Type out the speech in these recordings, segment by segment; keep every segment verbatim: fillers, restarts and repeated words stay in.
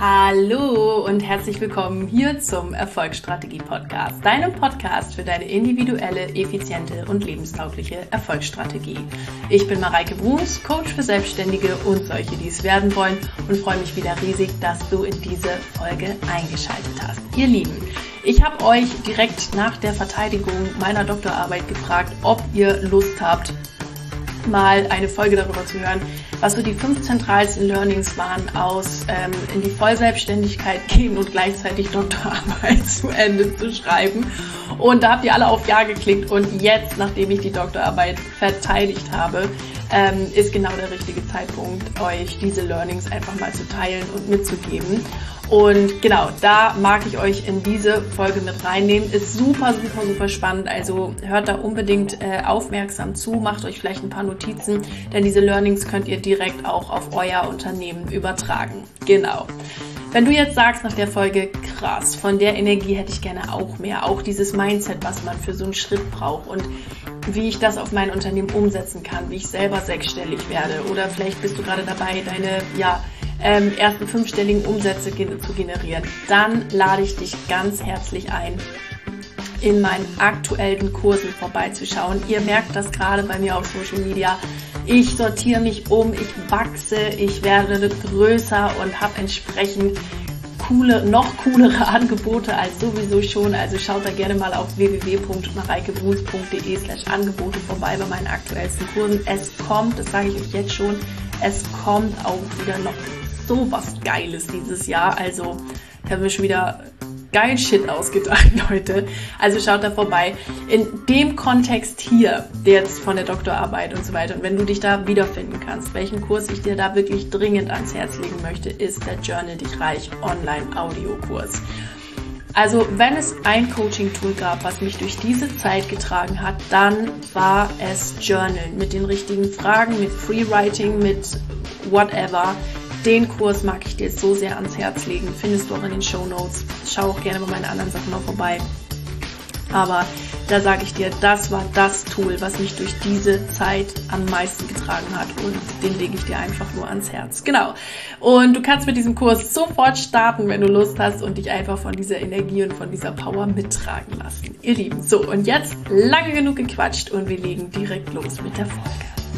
Hallo und herzlich willkommen hier zum Erfolgsstrategie-Podcast, deinem Podcast für deine individuelle, effiziente und lebenstaugliche Erfolgsstrategie. Ich bin Mareike Bruns, Coach für Selbstständige und solche, die es werden wollen, und freue mich wieder riesig, dass du in diese Folge eingeschaltet hast. Ihr Lieben, ich habe euch direkt nach der Verteidigung meiner Doktorarbeit gefragt, ob ihr Lust habt, mal eine Folge darüber zu hören, was so die fünf zentralsten Learnings waren aus ähm, in die Vollselbstständigkeit gehen und gleichzeitig Doktorarbeit zu Ende zu schreiben. Und da habt ihr alle auf Ja geklickt und jetzt, nachdem ich die Doktorarbeit verteidigt habe, ähm, ist genau der richtige Zeitpunkt, euch diese Learnings einfach mal zu teilen und mitzugeben. Und genau, da mag ich euch in diese Folge mit reinnehmen. Ist super, super, super spannend. Also hört da unbedingt äh, aufmerksam zu, macht euch vielleicht ein paar Notizen, denn diese Learnings könnt ihr direkt auch auf euer Unternehmen übertragen. Genau. Wenn du jetzt sagst nach der Folge, krass, von der Energie hätte ich gerne auch mehr, auch dieses Mindset, was man für so einen Schritt braucht und wie ich das auf mein Unternehmen umsetzen kann, wie ich selber sechsstellig werde, oder vielleicht bist du gerade dabei, deine, ja, ähm, ersten fünfstelligen Umsätze gen- zu generieren, dann lade ich dich ganz herzlich ein, in meinen aktuellen Kursen vorbeizuschauen. Ihr merkt das gerade bei mir auf Social Media. Ich sortiere mich um, ich wachse, ich werde größer und habe entsprechend coole, noch coolere Angebote als sowieso schon. Also schaut da gerne mal auf w w w punkt mareikebruns punkt de slash Angebote vorbei bei meinen aktuellsten Kursen. Es kommt, das sage ich euch jetzt schon, es kommt auch wieder noch so was Geiles dieses Jahr. Also ich habe mir schon wieder geil Shit ausgedacht, Leute. Also schaut da vorbei. In dem Kontext hier, jetzt von der Doktorarbeit und so weiter, und wenn du dich da wiederfinden kannst, welchen Kurs ich dir da wirklich dringend ans Herz legen möchte, ist der Journal dich reich Online-Audio-Kurs. Also wenn es ein Coaching-Tool gab, was mich durch diese Zeit getragen hat, dann war es Journal. Mit den richtigen Fragen, mit Freewriting, mit whatever. Den Kurs mag ich dir so sehr ans Herz legen. Findest du auch in den Shownotes. Schau auch gerne bei meinen anderen Sachen noch vorbei. Aber da sage ich dir, das war das Tool, was mich durch diese Zeit am meisten getragen hat. Und den lege ich dir einfach nur ans Herz. Genau. Und du kannst mit diesem Kurs sofort starten, wenn du Lust hast, und dich einfach von dieser Energie und von dieser Power mittragen lassen. Ihr Lieben, so, und jetzt lange genug gequatscht und wir legen direkt los mit der Folge.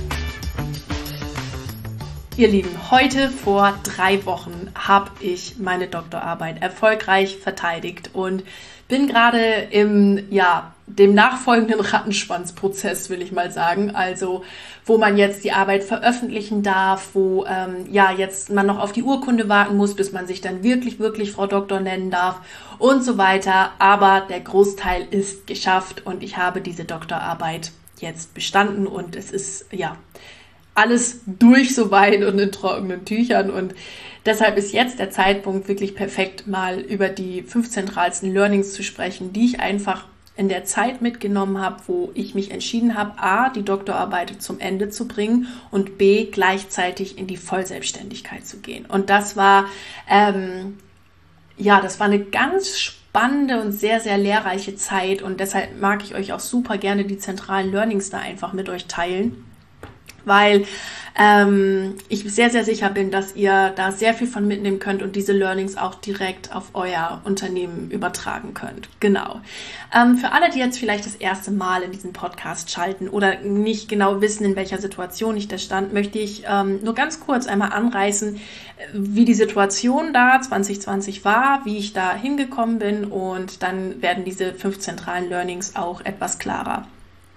Ihr Lieben, heute vor drei Wochen habe ich meine Doktorarbeit erfolgreich verteidigt und bin gerade im, ja, dem nachfolgenden Rattenschwanzprozess, will ich mal sagen. Also, wo man jetzt die Arbeit veröffentlichen darf, wo, ähm, ja, jetzt man noch auf die Urkunde warten muss, bis man sich dann wirklich, wirklich Frau Doktor nennen darf und so weiter. Aber der Großteil ist geschafft und ich habe diese Doktorarbeit jetzt bestanden und es ist, ja, alles durch soweit und in trockenen Tüchern, und deshalb ist jetzt der Zeitpunkt wirklich perfekt, mal über die fünf zentralsten Learnings zu sprechen, die ich einfach in der Zeit mitgenommen habe, wo ich mich entschieden habe, a, die Doktorarbeit zum Ende zu bringen und b, gleichzeitig in die Vollselbstständigkeit zu gehen. Und das war, ähm, ja, das war eine ganz spannende und sehr, sehr lehrreiche Zeit, und deshalb mag ich euch auch super gerne die zentralen Learnings da einfach mit euch teilen, weil ähm, ich sehr, sehr sicher bin, dass ihr da sehr viel von mitnehmen könnt und diese Learnings auch direkt auf euer Unternehmen übertragen könnt. Genau. Ähm, für alle, die jetzt vielleicht das erste Mal in diesen Podcast schalten oder nicht genau wissen, in welcher Situation ich da stand, möchte ich ähm, nur ganz kurz einmal anreißen, wie die Situation da zwanzig zwanzig war, wie ich da hingekommen bin, und dann werden diese fünf zentralen Learnings auch etwas klarer.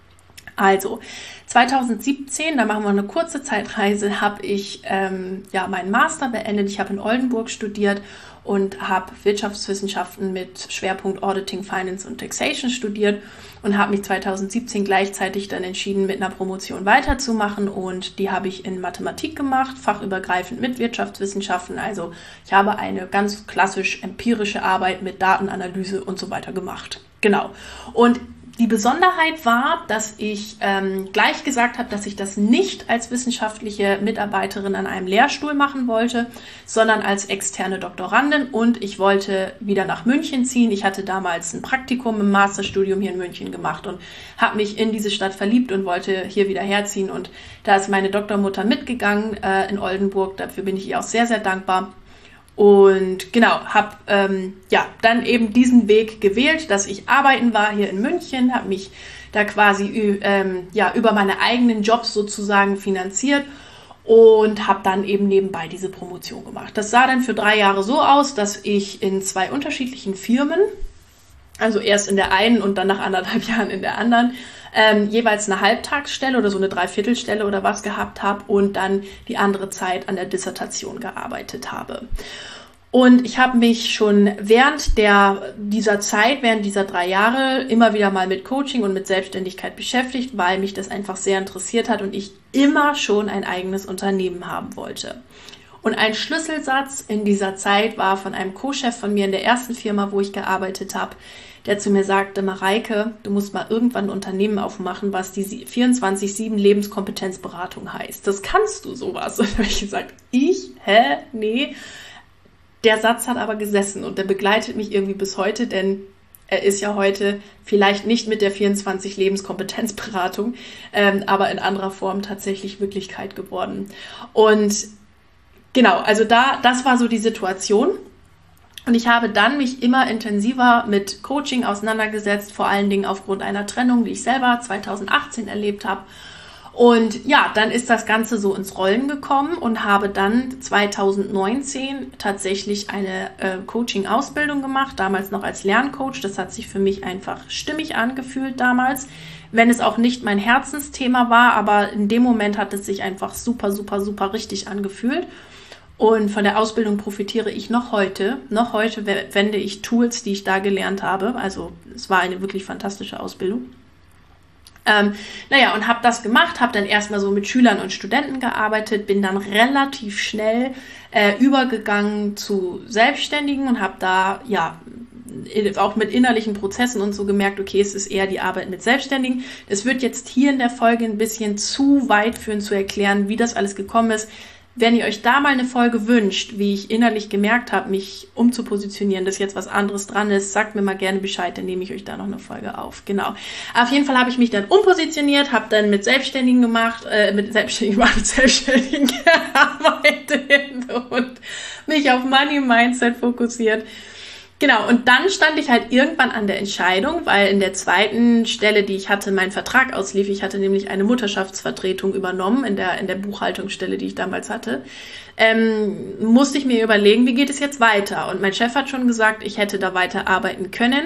Also, zwanzig siebzehn, da machen wir eine kurze Zeitreise, habe ich ähm, ja meinen Master beendet. Ich habe in Oldenburg studiert und habe Wirtschaftswissenschaften mit Schwerpunkt Auditing, Finance und Taxation studiert und habe mich zwanzig siebzehn gleichzeitig dann entschieden, mit einer Promotion weiterzumachen, und die habe ich in Mathematik gemacht, fachübergreifend mit Wirtschaftswissenschaften. Also ich habe eine ganz klassisch empirische Arbeit mit Datenanalyse und so weiter gemacht. Genau. Und die Besonderheit war, dass ich ähm, gleich gesagt habe, dass ich das nicht als wissenschaftliche Mitarbeiterin an einem Lehrstuhl machen wollte, sondern als externe Doktorandin, und ich wollte wieder nach München ziehen. Ich hatte damals ein Praktikum im Masterstudium hier in München gemacht und habe mich in diese Stadt verliebt und wollte hier wieder herziehen, und da ist meine Doktormutter mitgegangen äh, in Oldenburg. Dafür bin ich ihr auch sehr, sehr dankbar. Und genau, habe ähm, ja, dann eben diesen Weg gewählt, dass ich arbeiten war hier in München, habe mich da quasi ähm, ja, über meine eigenen Jobs sozusagen finanziert und habe dann eben nebenbei diese Promotion gemacht. Das sah dann für drei Jahre so aus, dass ich in zwei unterschiedlichen Firmen, also erst in der einen und dann nach anderthalb Jahren in der anderen, ähm, jeweils eine Halbtagsstelle oder so eine Dreiviertelstelle oder was gehabt habe und dann die andere Zeit an der Dissertation gearbeitet habe. Und ich habe mich schon während der, dieser Zeit, während dieser drei Jahre immer wieder mal mit Coaching und mit Selbstständigkeit beschäftigt, weil mich das einfach sehr interessiert hat und ich immer schon ein eigenes Unternehmen haben wollte. Und ein Schlüsselsatz in dieser Zeit war von einem Co-Chef von mir in der ersten Firma, wo ich gearbeitet habe, der zu mir sagte, Mareike, du musst mal irgendwann ein Unternehmen aufmachen, was die vierundzwanzig sieben Lebenskompetenzberatung heißt. Das kannst du sowas. Und da habe ich gesagt, ich? Hä? Nee. Der Satz hat aber gesessen und der begleitet mich irgendwie bis heute, denn er ist ja heute vielleicht nicht mit der vierundzwanzig Lebenskompetenzberatung, ähm, aber in anderer Form tatsächlich Wirklichkeit geworden. Und genau, also da, das war so die Situation. Und ich habe dann mich immer intensiver mit Coaching auseinandergesetzt, vor allen Dingen aufgrund einer Trennung, die ich selber zweitausendachtzehn erlebt habe. Und ja, dann ist das Ganze so ins Rollen gekommen und habe dann zweitausendneunzehn tatsächlich eine äh, Coaching-Ausbildung gemacht, damals noch als Lerncoach. Das hat sich für mich einfach stimmig angefühlt damals, wenn es auch nicht mein Herzensthema war, aber in dem Moment hat es sich einfach super, super, super richtig angefühlt. Und von der Ausbildung profitiere ich noch heute. Noch heute wende ich Tools, die ich da gelernt habe. Also es war eine wirklich fantastische Ausbildung. Ähm, naja, und habe das gemacht, habe dann erstmal so mit Schülern und Studenten gearbeitet, bin dann relativ schnell äh, übergegangen zu Selbstständigen und habe da ja auch mit innerlichen Prozessen und so gemerkt, okay, es ist eher die Arbeit mit Selbstständigen. Es wird jetzt hier in der Folge ein bisschen zu weit führen, zu erklären, wie das alles gekommen ist. Wenn ihr euch da mal eine Folge wünscht, wie ich innerlich gemerkt habe, mich umzupositionieren, dass jetzt was anderes dran ist, sagt mir mal gerne Bescheid, dann nehme ich euch da noch eine Folge auf. Genau. Auf jeden Fall habe ich mich dann umpositioniert, habe dann mit Selbstständigen gemacht, äh, mit Selbstständigen gemacht, mit Selbstständigen gearbeitet und mich auf Money Mindset fokussiert. Genau, und dann stand ich halt irgendwann an der Entscheidung, weil in der zweiten Stelle, die ich hatte, mein Vertrag auslief. Ich hatte nämlich eine Mutterschaftsvertretung übernommen in der, in der Buchhaltungsstelle, die ich damals hatte. Ähm, musste ich mir überlegen, wie geht es jetzt weiter? Und mein Chef hat schon gesagt, ich hätte da weiter arbeiten können,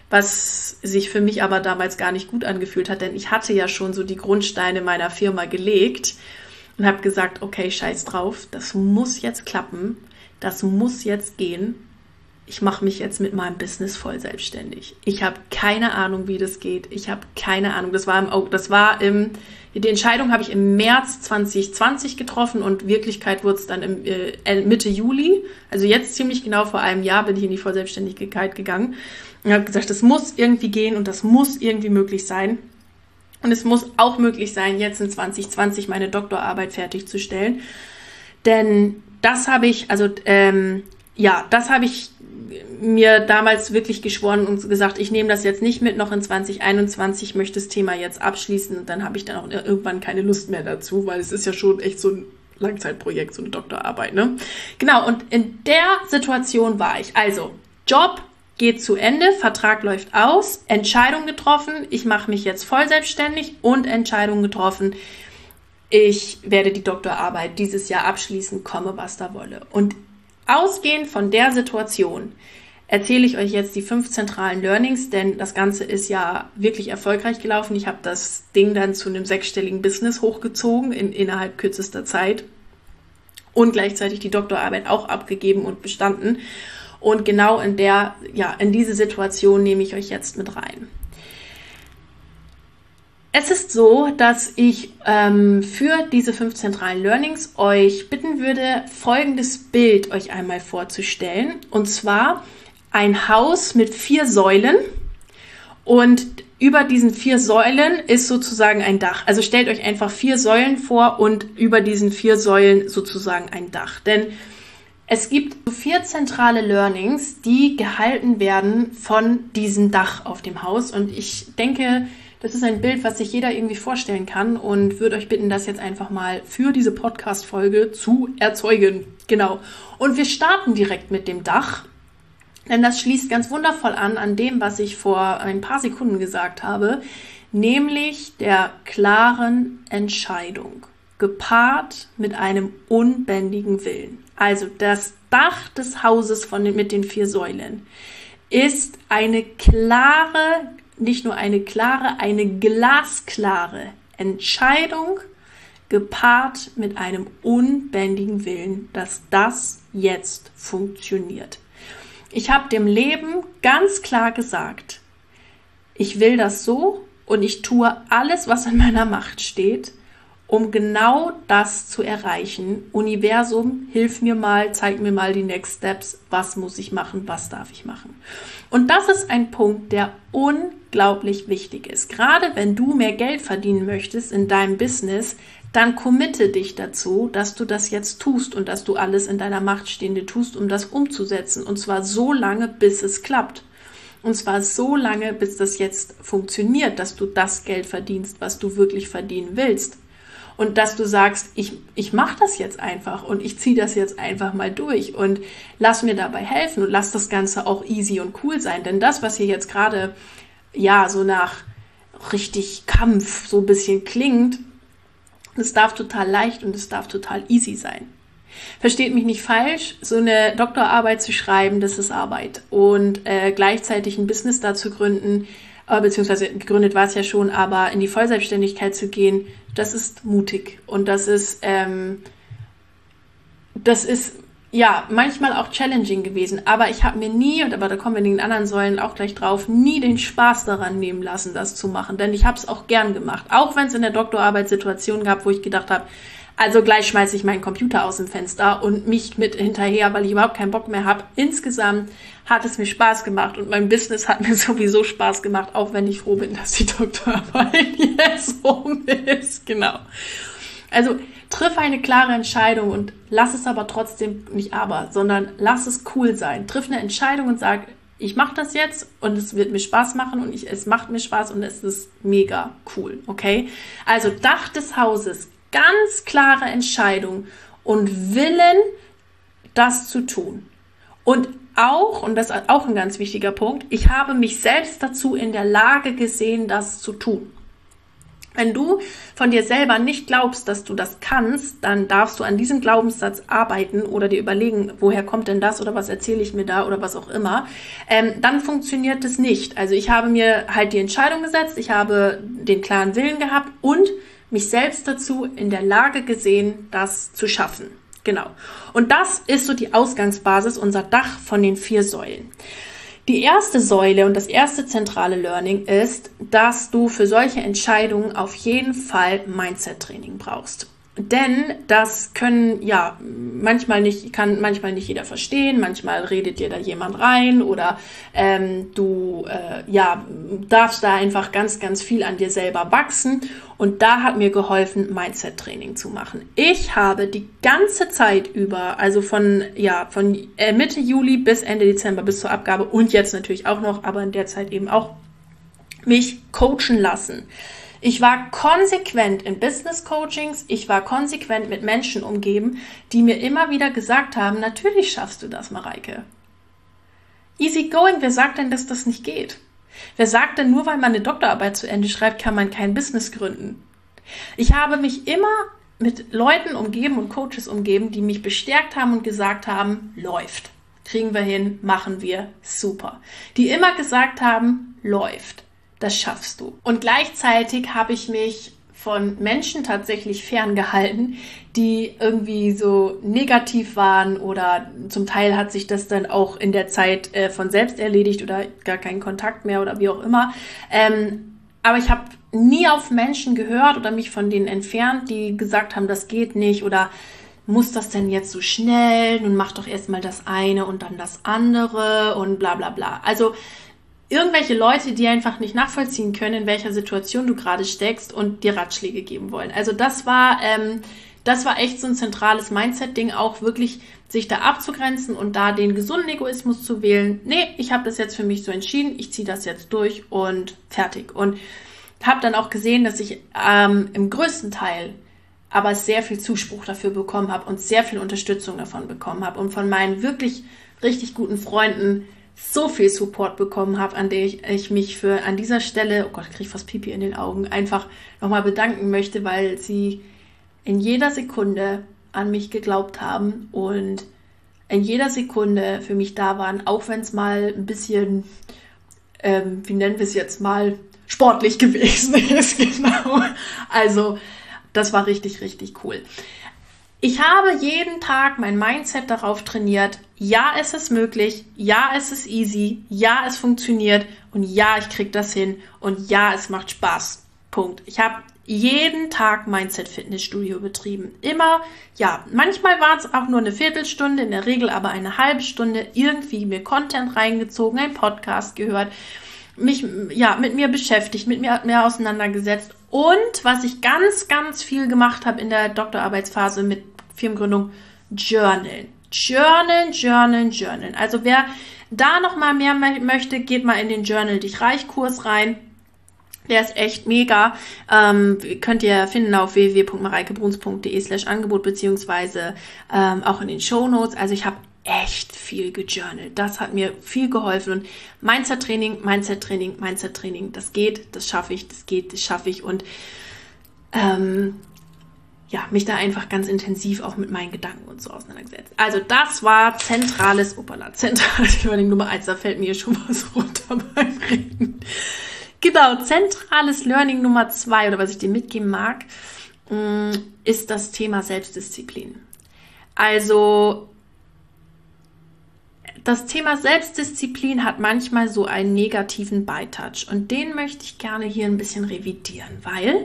was sich für mich aber damals gar nicht gut angefühlt hat, denn ich hatte ja schon so die Grundsteine meiner Firma gelegt und habe gesagt, okay, scheiß drauf, das muss jetzt klappen, das muss jetzt gehen. Ich mache mich jetzt mit meinem Business voll selbstständig. Ich habe keine Ahnung, wie das geht. Ich habe keine Ahnung. Das war im, das war im, die Entscheidung habe ich im März zwanzig zwanzig getroffen und Wirklichkeit wurde es dann im, äh, Mitte Juli. Also jetzt ziemlich genau vor einem Jahr bin ich in die Vollselbstständigkeit gegangen und habe gesagt, das muss irgendwie gehen und das muss irgendwie möglich sein. Und es muss auch möglich sein, jetzt in zwanzig zwanzig meine Doktorarbeit fertigzustellen. Denn das habe ich, also ähm, ja, das habe ich mir damals wirklich geschworen und gesagt, ich nehme das jetzt nicht mit, noch in zwanzig einundzwanzig, möchte das Thema jetzt abschließen und dann habe ich dann auch irgendwann keine Lust mehr dazu, weil es ist ja schon echt so ein Langzeitprojekt, so eine Doktorarbeit, ne? Genau, und in der Situation war ich. Also, Job geht zu Ende, Vertrag läuft aus, Entscheidung getroffen, ich mache mich jetzt voll selbstständig und Entscheidung getroffen, ich werde die Doktorarbeit dieses Jahr abschließen, komme was da wolle. Und ausgehend von der Situation erzähle ich euch jetzt die fünf zentralen Learnings, denn das Ganze ist ja wirklich erfolgreich gelaufen. Ich habe das Ding dann zu einem sechsstelligen Business hochgezogen in, innerhalb kürzester Zeit und gleichzeitig die Doktorarbeit auch abgegeben und bestanden. Und genau in der, ja, in diese Situation nehme ich euch jetzt mit rein. Es ist so, dass ich ähm, für diese fünf zentralen Learnings euch bitten würde, folgendes Bild euch einmal vorzustellen. Und zwar ein Haus mit vier Säulen und über diesen vier Säulen ist sozusagen ein Dach. Also stellt euch einfach vier Säulen vor und über diesen vier Säulen sozusagen ein Dach. Denn es gibt vier zentrale Learnings, die gehalten werden von diesem Dach auf dem Haus. Und ich denke, das ist ein Bild, was sich jeder irgendwie vorstellen kann und würde euch bitten, das jetzt einfach mal für diese Podcast-Folge zu erzeugen. Genau. Und wir starten direkt mit dem Dach, denn das schließt ganz wundervoll an an dem, was ich vor ein paar Sekunden gesagt habe, nämlich der klaren Entscheidung, gepaart mit einem unbändigen Willen. Also das Dach des Hauses von den, mit den vier Säulen ist eine klare, nicht nur eine klare, eine glasklare Entscheidung, gepaart mit einem unbändigen Willen, dass das jetzt funktioniert. Ich habe dem Leben ganz klar gesagt, ich will das so und ich tue alles, was in meiner Macht steht, um genau das zu erreichen. Universum, hilf mir mal, zeig mir mal die Next Steps, was muss ich machen, was darf ich machen. Und das ist ein Punkt, der unglaublich wichtig ist. Gerade wenn du mehr Geld verdienen möchtest in deinem Business, dann committe dich dazu, dass du das jetzt tust und dass du alles in deiner Macht Stehende tust, um das umzusetzen. Und zwar so lange, bis es klappt. Und zwar so lange, bis das jetzt funktioniert, dass du das Geld verdienst, was du wirklich verdienen willst. Und dass du sagst, ich, ich mache das jetzt einfach und ich ziehe das jetzt einfach mal durch und lass mir dabei helfen und lass das Ganze auch easy und cool sein. Denn das, was hier jetzt gerade ja so nach richtig Kampf so ein bisschen klingt, es darf total leicht und es darf total easy sein. Versteht mich nicht falsch, so eine Doktorarbeit zu schreiben, das ist Arbeit. Und äh, gleichzeitig ein Business da zu gründen, äh, beziehungsweise gegründet war es ja schon, aber in die Vollselbstständigkeit zu gehen, das ist mutig. Und das ist, ähm, das ist ja manchmal auch challenging gewesen. Aber ich habe mir nie, und aber da kommen wir in den anderen Säulen auch gleich drauf, nie den Spaß daran nehmen lassen, das zu machen. Denn ich habe es auch gern gemacht. Auch wenn es in der Doktorarbeit Situationen gab, wo ich gedacht habe, also gleich schmeiße ich meinen Computer aus dem Fenster und mich mit hinterher, weil ich überhaupt keinen Bock mehr habe. Insgesamt hat es mir Spaß gemacht und mein Business hat mir sowieso Spaß gemacht, auch wenn ich froh bin, dass die Doktorarbeit jetzt rum ist. Genau. Also triff eine klare Entscheidung und lass es aber trotzdem nicht aber, sondern lass es cool sein. Triff eine Entscheidung und sag, ich mache das jetzt und es wird mir Spaß machen und ich, es macht mir Spaß und es ist mega cool, okay? Also Dach des Hauses, ganz klare Entscheidung und Willen, das zu tun. Und auch, und das ist auch ein ganz wichtiger Punkt, ich habe mich selbst dazu in der Lage gesehen, das zu tun. Wenn du von dir selber nicht glaubst, dass du das kannst, dann darfst du an diesem Glaubenssatz arbeiten oder dir überlegen, woher kommt denn das oder was erzähle ich mir da oder was auch immer. Ähm, dann funktioniert es nicht. Also ich habe mir halt die Entscheidung gesetzt, ich habe den klaren Willen gehabt und mich selbst dazu in der Lage gesehen, das zu schaffen. Genau. Und das ist so die Ausgangsbasis, unser Dach von den vier Säulen. Die erste Säule und das erste zentrale Learning ist, dass du für solche Entscheidungen auf jeden Fall Mindset-Training brauchst. Denn das können, ja, manchmal nicht, kann manchmal nicht jeder verstehen, manchmal redet dir da jemand rein oder ähm, du, äh, ja, darfst da einfach ganz, ganz viel an dir selber wachsen. Und da hat mir geholfen, Mindset-Training zu machen. Ich habe die ganze Zeit über, also von, ja, von Mitte Juli bis Ende Dezember bis zur Abgabe und jetzt natürlich auch noch, aber in der Zeit eben auch, mich coachen lassen. Ich war konsequent in Business-Coachings, ich war konsequent mit Menschen umgeben, die mir immer wieder gesagt haben, natürlich schaffst du das, Mareike. Easy going, wer sagt denn, dass das nicht geht? Wer sagt denn, nur weil man eine Doktorarbeit zu Ende schreibt, kann man kein Business gründen? Ich habe mich immer mit Leuten umgeben und Coaches umgeben, die mich bestärkt haben und gesagt haben, läuft, kriegen wir hin, machen wir, super. Die immer gesagt haben, läuft. Das schaffst du. Und gleichzeitig habe ich mich von Menschen tatsächlich ferngehalten, die irgendwie so negativ waren oder zum Teil hat sich das dann auch in der Zeit äh, von selbst erledigt oder gar keinen Kontakt mehr oder wie auch immer. Ähm, aber ich habe nie auf Menschen gehört oder mich von denen entfernt, die gesagt haben, das geht nicht oder muss das denn jetzt so schnell? Nun mach doch erstmal das eine und dann das andere und bla bla bla. Also irgendwelche Leute, die einfach nicht nachvollziehen können, in welcher Situation du gerade steckst und dir Ratschläge geben wollen. Also das war, ähm, das war echt so ein zentrales Mindset-Ding, auch wirklich sich da abzugrenzen und da den gesunden Egoismus zu wählen. Nee, ich habe das jetzt für mich so entschieden, ich ziehe das jetzt durch und fertig. Und habe dann auch gesehen, dass ich ähm, im größten Teil aber sehr viel Zuspruch dafür bekommen habe und sehr viel Unterstützung davon bekommen habe und von meinen wirklich richtig guten Freunden so viel Support bekommen habe, an der ich, ich mich für an dieser Stelle, oh Gott, ich kriege fast Pipi in den Augen, einfach nochmal bedanken möchte, weil sie in jeder Sekunde an mich geglaubt haben und in jeder Sekunde für mich da waren, auch wenn es mal ein bisschen, ähm, wie nennen wir es jetzt mal, sportlich gewesen ist, genau. Also das war richtig, richtig cool. Ich habe jeden Tag mein Mindset darauf trainiert, ja, es ist möglich, ja, es ist easy, ja, es funktioniert und ja, ich kriege das hin und ja, es macht Spaß. Punkt. Ich habe jeden Tag Mindset-Fitnessstudio betrieben. Immer, ja, manchmal war es auch nur eine Viertelstunde, in der Regel aber eine halbe Stunde, irgendwie mir Content reingezogen, einen Podcast gehört, mich ja mit mir beschäftigt, mit mir mehr auseinandergesetzt und was ich ganz, ganz viel gemacht habe in der Doktorarbeitsphase mit Firmengründung, Journalen. Journalen, Journalen, Journalen. Also wer da noch mal mehr möchte, geht mal in den Journal dich reich Kurs rein. Der ist echt mega. Ähm, könnt ihr finden auf w w w punkt mareikebruns punkt de slash Angebot beziehungsweise ähm, auch in den Shownotes. Also ich habe echt viel gejournalt. Das hat mir viel geholfen. Und Mindset-Training, Mindset-Training, Mindset-Training, das geht, das schaffe ich, das geht, das schaffe ich. Und ähm, ja, mich da einfach ganz intensiv auch mit meinen Gedanken und so auseinandergesetzt. Also das war zentrales, opala, zentrales Learning Nummer eins. Da fällt mir schon was runter beim Reden. Genau, zentrales Learning Nummer zwei, oder was ich dir mitgeben mag, ist das Thema Selbstdisziplin. Also das Thema Selbstdisziplin hat manchmal so einen negativen Beitouch und den möchte ich gerne hier ein bisschen revidieren, weil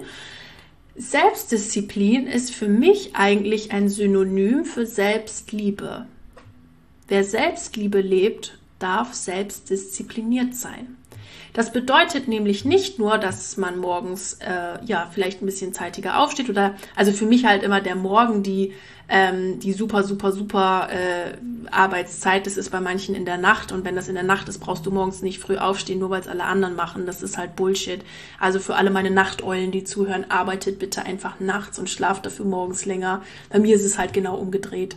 Selbstdisziplin ist für mich eigentlich ein Synonym für Selbstliebe. Wer Selbstliebe lebt, darf selbstdiszipliniert sein. Das bedeutet nämlich nicht nur, dass man morgens äh, ja vielleicht ein bisschen zeitiger aufsteht oder, also für mich halt immer der Morgen die ähm, die super, super, super äh, Arbeitszeit, das ist bei manchen in der Nacht und wenn das in der Nacht ist, brauchst du morgens nicht früh aufstehen, nur weil es alle anderen machen, das ist halt Bullshit. Also für alle meine Nachteulen, die zuhören, arbeitet bitte einfach nachts und schlaft dafür morgens länger. Bei mir ist es halt genau umgedreht.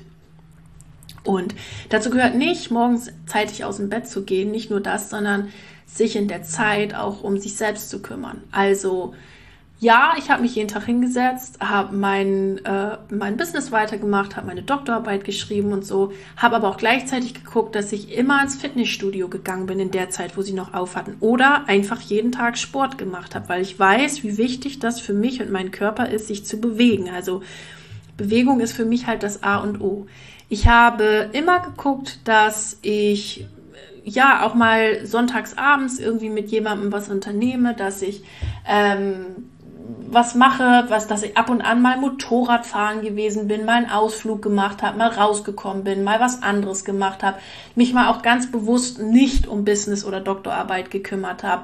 Und dazu gehört nicht, morgens zeitig aus dem Bett zu gehen, nicht nur das, sondern sich in der Zeit auch um sich selbst zu kümmern. Also ja, ich habe mich jeden Tag hingesetzt, habe mein, äh, mein Business weitergemacht, habe meine Doktorarbeit geschrieben und so, habe aber auch gleichzeitig geguckt, dass ich immer ins Fitnessstudio gegangen bin in der Zeit, wo sie noch auf hatten oder einfach jeden Tag Sport gemacht habe, weil ich weiß, wie wichtig das für mich und meinen Körper ist, sich zu bewegen. Also Bewegung ist für mich halt das A und O. Ich habe immer geguckt, dass ich ja auch mal sonntags abends irgendwie mit jemandem was unternehme, dass ich ähm, was mache, was, dass ich ab und an mal Motorradfahren gewesen bin, mal einen Ausflug gemacht habe, mal rausgekommen bin, mal was anderes gemacht habe, mich mal auch ganz bewusst nicht um Business oder Doktorarbeit gekümmert habe.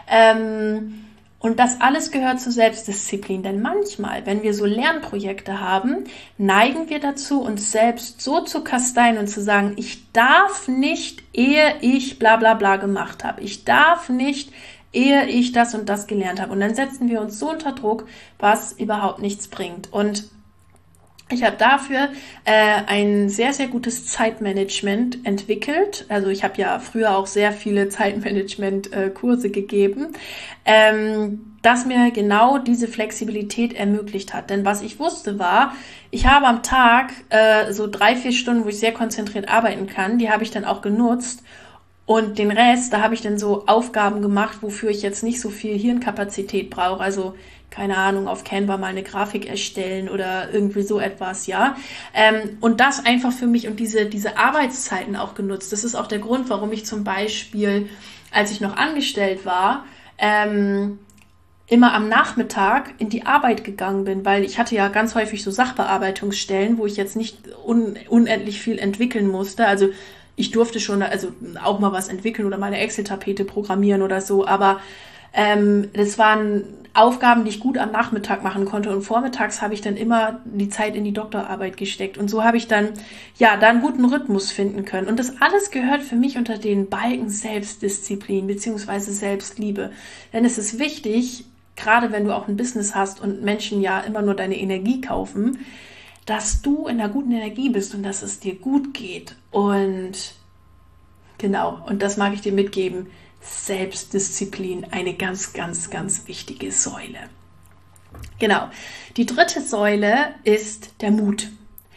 Ähm, Und das alles gehört zur Selbstdisziplin, denn manchmal, wenn wir so Lernprojekte haben, neigen wir dazu, uns selbst so zu kasteien und zu sagen, ich darf nicht, ehe ich bla bla bla gemacht habe. Ich darf nicht, ehe ich das und das gelernt habe. Und dann setzen wir uns so unter Druck, was überhaupt nichts bringt. Und ich habe dafür äh, ein sehr, sehr gutes Zeitmanagement entwickelt. Also ich habe ja früher auch sehr viele Zeitmanagement-Kurse äh, gegeben, ähm, das mir genau diese Flexibilität ermöglicht hat. Denn was ich wusste war, ich habe am Tag äh, so drei, vier Stunden, wo ich sehr konzentriert arbeiten kann, die habe ich dann auch genutzt. Und den Rest, da habe ich dann so Aufgaben gemacht, wofür ich jetzt nicht so viel Hirnkapazität brauche. Also keine Ahnung, auf Canva mal eine Grafik erstellen oder irgendwie so etwas, ja. Ähm, und das einfach für mich und diese, diese Arbeitszeiten auch genutzt. Das ist auch der Grund, warum ich zum Beispiel, als ich noch angestellt war, ähm, immer am Nachmittag in die Arbeit gegangen bin, weil ich hatte ja ganz häufig so Sachbearbeitungsstellen, wo ich jetzt nicht un- unendlich viel entwickeln musste. Also ich durfte schon also auch mal was entwickeln oder mal eine Excel-Tapete programmieren oder so, aber ähm, das waren Aufgaben, die ich gut am Nachmittag machen konnte und vormittags habe ich dann immer die Zeit in die Doktorarbeit gesteckt und so habe ich dann ja da einen guten Rhythmus finden können und das alles gehört für mich unter den Balken Selbstdisziplin beziehungsweise Selbstliebe, denn es ist wichtig, gerade wenn du auch ein Business hast und Menschen ja immer nur deine Energie kaufen, dass du in einer guten Energie bist und dass es dir gut geht. Und genau, und das mag ich dir mitgeben, Selbstdisziplin, eine ganz, ganz, ganz wichtige Säule. Genau, die dritte Säule ist der Mut.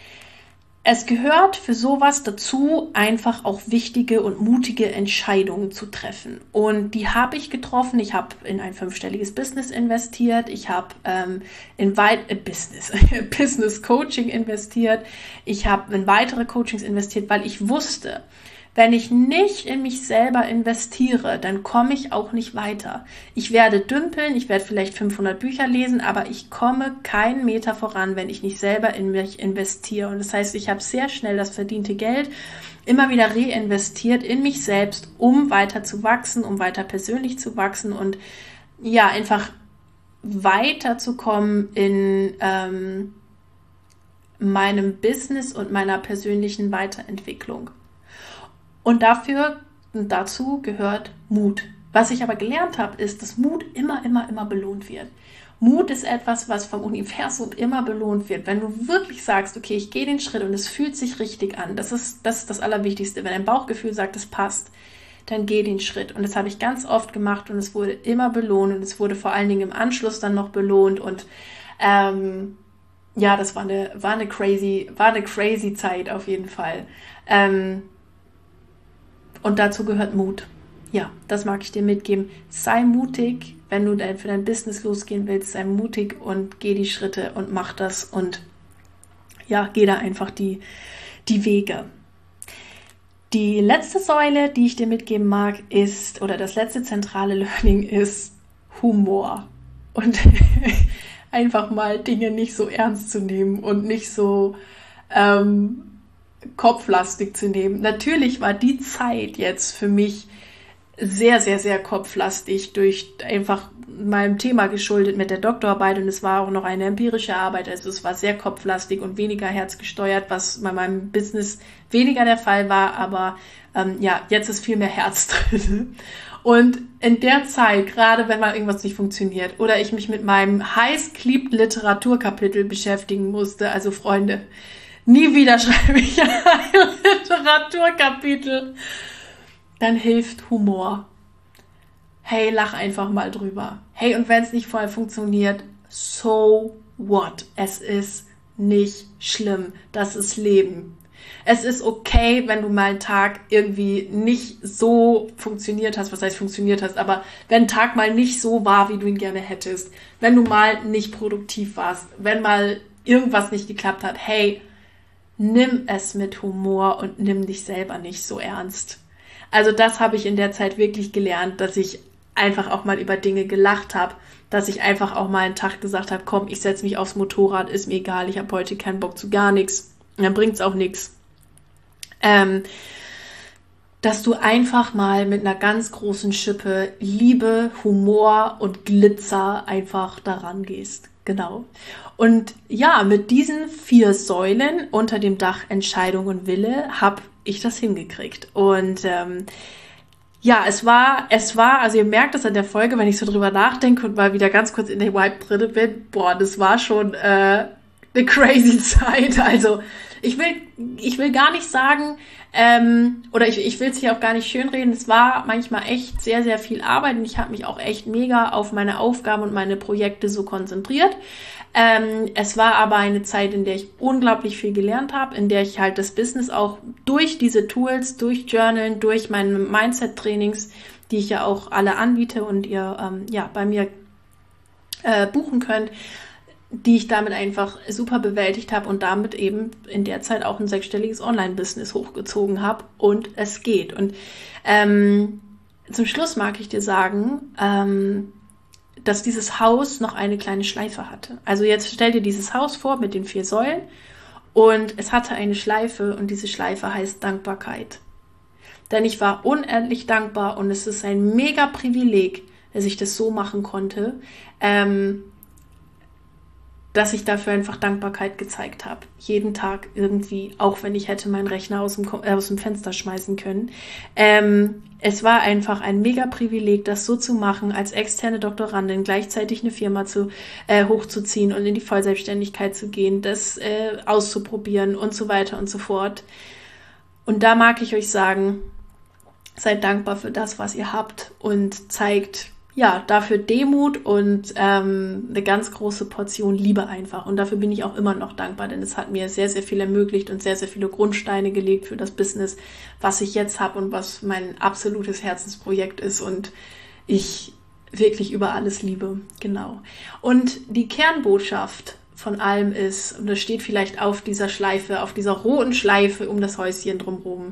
Es gehört für sowas dazu, einfach auch wichtige und mutige Entscheidungen zu treffen. Und die habe ich getroffen. Ich habe in ein fünfstelliges Business investiert. Ich habe ähm, in weit äh, Business, Business Coaching investiert. Ich habe in weitere Coachings investiert, weil ich wusste, wenn ich nicht in mich selber investiere, dann komme ich auch nicht weiter. Ich werde dümpeln, ich werde vielleicht fünfhundert Bücher lesen, aber ich komme keinen Meter voran, wenn ich nicht selber in mich investiere. Und das heißt, ich habe sehr schnell das verdiente Geld immer wieder reinvestiert in mich selbst, um weiter zu wachsen, um weiter persönlich zu wachsen und ja, einfach weiterzukommen in ähm, meinem Business und meiner persönlichen Weiterentwicklung. Und dafür und dazu gehört Mut. Was ich aber gelernt habe, ist, dass Mut immer, immer, immer belohnt wird. Mut ist etwas, was vom Universum immer belohnt wird. Wenn du wirklich sagst, okay, ich gehe den Schritt und es fühlt sich richtig an, das ist, das ist das Allerwichtigste. Wenn dein Bauchgefühl sagt, es passt, dann geh den Schritt. Und das habe ich ganz oft gemacht und es wurde immer belohnt und es wurde vor allen Dingen im Anschluss dann noch belohnt. Und ähm, ja, das war eine, war eine crazy, war eine crazy Zeit auf jeden Fall. Ähm, Und dazu gehört Mut. Ja, das mag ich dir mitgeben. Sei mutig, wenn du dein, für dein Business losgehen willst. Sei mutig und geh die Schritte und mach das. Und ja, geh da einfach die, die Wege. Die letzte Säule, die ich dir mitgeben mag, ist, oder das letzte zentrale Learning ist Humor. Und einfach mal Dinge nicht so ernst zu nehmen und nicht so ähm, kopflastig zu nehmen. Natürlich war die Zeit jetzt für mich sehr, sehr, sehr kopflastig durch einfach meinem Thema geschuldet mit der Doktorarbeit und es war auch noch eine empirische Arbeit, also es war sehr kopflastig und weniger herzgesteuert, was bei meinem Business weniger der Fall war, aber ähm, ja, jetzt ist viel mehr Herz drin. Und in der Zeit, gerade wenn mal irgendwas nicht funktioniert oder ich mich mit meinem heißgeliebten Literaturkapitel beschäftigen musste, also Freunde, nie wieder schreibe ich ein Literaturkapitel. Dann hilft Humor. Hey, lach einfach mal drüber. Hey, und wenn es nicht voll funktioniert, so what? Es ist nicht schlimm. Das ist Leben. Es ist okay, wenn du mal einen Tag irgendwie nicht so funktioniert hast, was heißt funktioniert hast, aber wenn ein Tag mal nicht so war, wie du ihn gerne hättest, wenn du mal nicht produktiv warst, wenn mal irgendwas nicht geklappt hat, hey, nimm es mit Humor und nimm dich selber nicht so ernst. Also das habe ich in der Zeit wirklich gelernt, dass ich einfach auch mal über Dinge gelacht habe, dass ich einfach auch mal einen Tag gesagt habe, komm, ich setze mich aufs Motorrad, ist mir egal, ich habe heute keinen Bock zu gar nichts, dann bringt es auch nichts. Ähm, dass du einfach mal mit einer ganz großen Schippe Liebe, Humor und Glitzer einfach daran gehst. Genau. Und ja, mit diesen vier Säulen unter dem Dach Entscheidung und Wille habe ich das hingekriegt. Und ähm, ja, es war, es war, also ihr merkt das an der Folge, wenn ich so drüber nachdenke und mal wieder ganz kurz in der Vibe drin bin, boah, das war schon äh, eine crazy Zeit. Also ich will, ich will gar nicht sagen, ähm, oder ich, ich will es hier auch gar nicht schönreden, es war manchmal echt sehr, sehr viel Arbeit und ich habe mich auch echt mega auf meine Aufgaben und meine Projekte so konzentriert. Ähm, es war aber eine Zeit, in der ich unglaublich viel gelernt habe, in der ich halt das Business auch durch diese Tools, durch Journalen, durch meine Mindset-Trainings, die ich ja auch alle anbiete und ihr ähm, ja bei mir äh, buchen könnt, die ich damit einfach super bewältigt habe und damit eben in der Zeit auch ein sechsstelliges Online-Business hochgezogen habe und es geht. Und ähm, zum Schluss mag ich dir sagen, ähm, dass dieses Haus noch eine kleine Schleife hatte. Also jetzt stell dir dieses Haus vor mit den vier Säulen und es hatte eine Schleife und diese Schleife heißt Dankbarkeit. Denn ich war unendlich dankbar und es ist ein mega Privileg, dass ich das so machen konnte, ähm, dass ich dafür einfach Dankbarkeit gezeigt habe. Jeden Tag irgendwie, auch wenn ich hätte meinen Rechner aus dem, äh, aus dem Fenster schmeißen können. Ähm, es war einfach ein mega Privileg, das so zu machen, als externe Doktorandin gleichzeitig eine Firma zu, äh, hochzuziehen und in die Vollselbstständigkeit zu gehen, das äh, auszuprobieren und so weiter und so fort. Und da mag ich euch sagen, seid dankbar für das, was ihr habt und zeigt ja dafür Demut und ähm, eine ganz große Portion Liebe einfach. Und dafür bin ich auch immer noch dankbar, denn es hat mir sehr, sehr viel ermöglicht und sehr, sehr viele Grundsteine gelegt für das Business, was ich jetzt habe und was mein absolutes Herzensprojekt ist und ich wirklich über alles liebe. Genau. Und die Kernbotschaft von allem ist, und das steht vielleicht auf dieser Schleife, auf dieser roten Schleife um das Häuschen drumherum,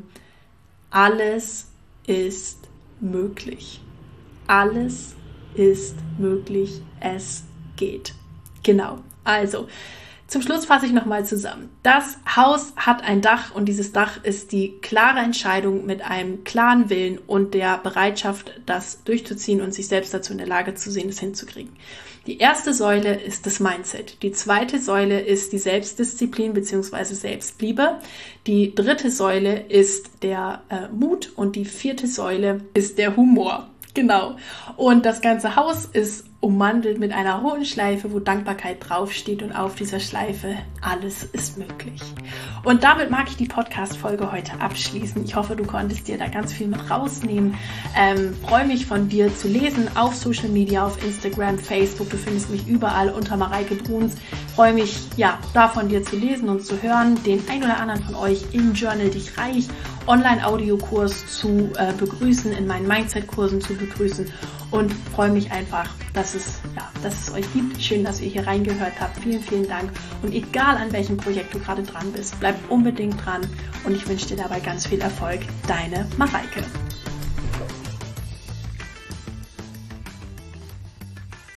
alles ist möglich. Alles ist möglich. Es geht. Genau. Also, zum Schluss fasse ich nochmal zusammen. Das Haus hat ein Dach und dieses Dach ist die klare Entscheidung mit einem klaren Willen und der Bereitschaft, das durchzuziehen und sich selbst dazu in der Lage zu sehen, es hinzukriegen. Die erste Säule ist das Mindset. Die zweite Säule ist die Selbstdisziplin bzw. Selbstliebe. Die dritte Säule ist der äh, Mut und die vierte Säule ist der Humor. Genau. Und das ganze Haus ist ummantelt mit einer roten Schleife, wo Dankbarkeit draufsteht und auf dieser Schleife alles ist möglich. Und damit mag ich die Podcast-Folge heute abschließen. Ich hoffe, du konntest dir da ganz viel mit rausnehmen. Ähm, freue mich von dir zu lesen auf Social Media, auf Instagram, Facebook. Du findest mich überall unter Mareike Bruns. Freue mich, ja, da von dir zu lesen und zu hören, den ein oder anderen von euch im Journal Dich Reich Online-Audiokurs zu äh, begrüßen, in meinen Mindset-Kursen zu begrüßen und freue mich einfach, dass es, ja, dass es euch gibt. Schön, dass ihr hier reingehört habt. Vielen, vielen Dank. Und egal an welchem Projekt du gerade dran bist, bleib unbedingt dran und ich wünsche dir dabei ganz viel Erfolg. Deine Mareike.